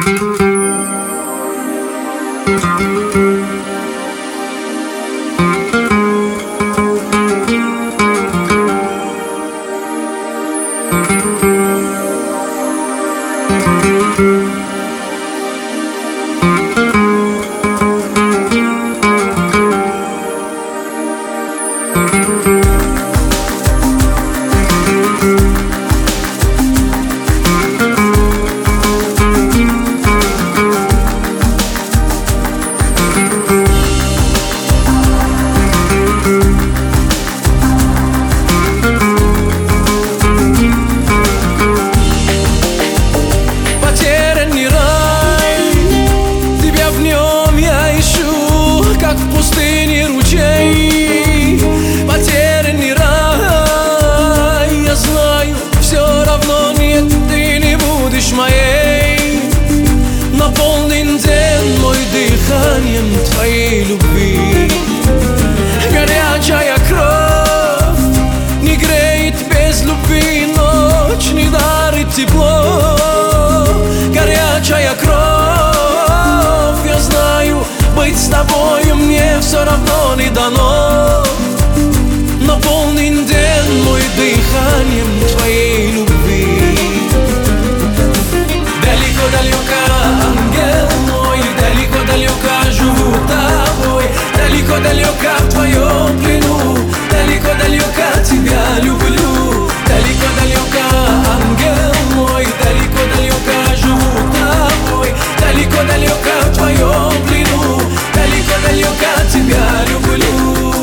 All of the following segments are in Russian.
Твоей любви. Горячая кровь не греет без любви, ночь не дарит тепло. Горячая кровь, я знаю, быть с тобою мне все равно не дано. Наполнен день мой дыханием твоей любви. Далеко-далеко, ангел мой, далеко-далеко живу тобой. Далеко-далеко в твоем плену, далеко-далеко тебя люблю. Далеко-далеко, ангел мой, далеко-далеко живу тобой. Далеко-далеко в твоем плену, далеко-далеко тебя люблю.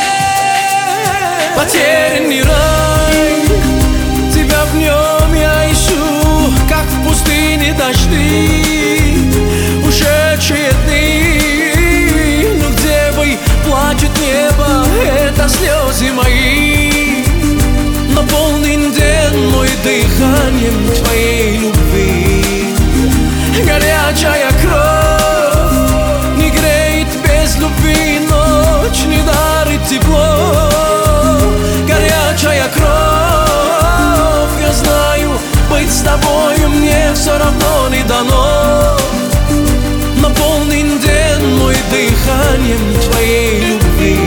Потерянный рай, тебя в нем я ищу, как в пустыне дожди, ушедшие дни. Но где бы плачет небо, это слезы мои. Наполнен день мой дыханием твоей любви. Горячая кровь не греет без любви, ночь не дарит тепло. Горячая кровь, я знаю, быть с тобою мне все равно не дано. Наполнен день мой дыханием твоей любви.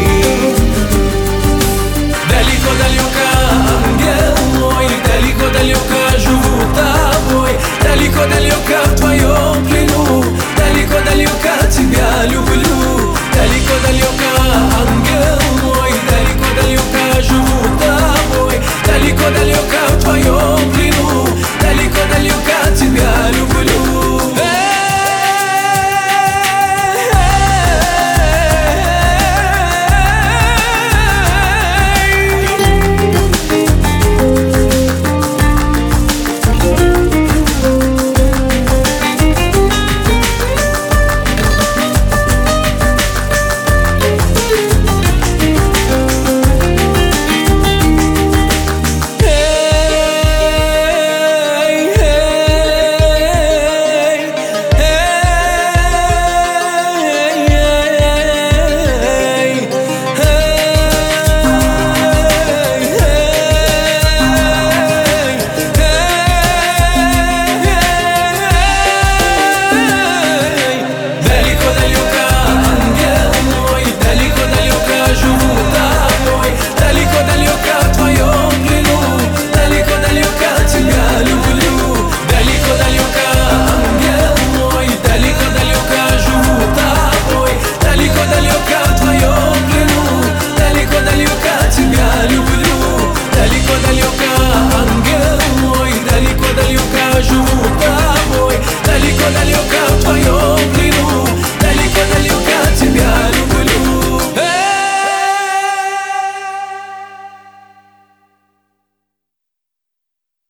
Далеко-далеко, ангел мой, далеко-далеко живу тобой. Далеко-далеко в твоем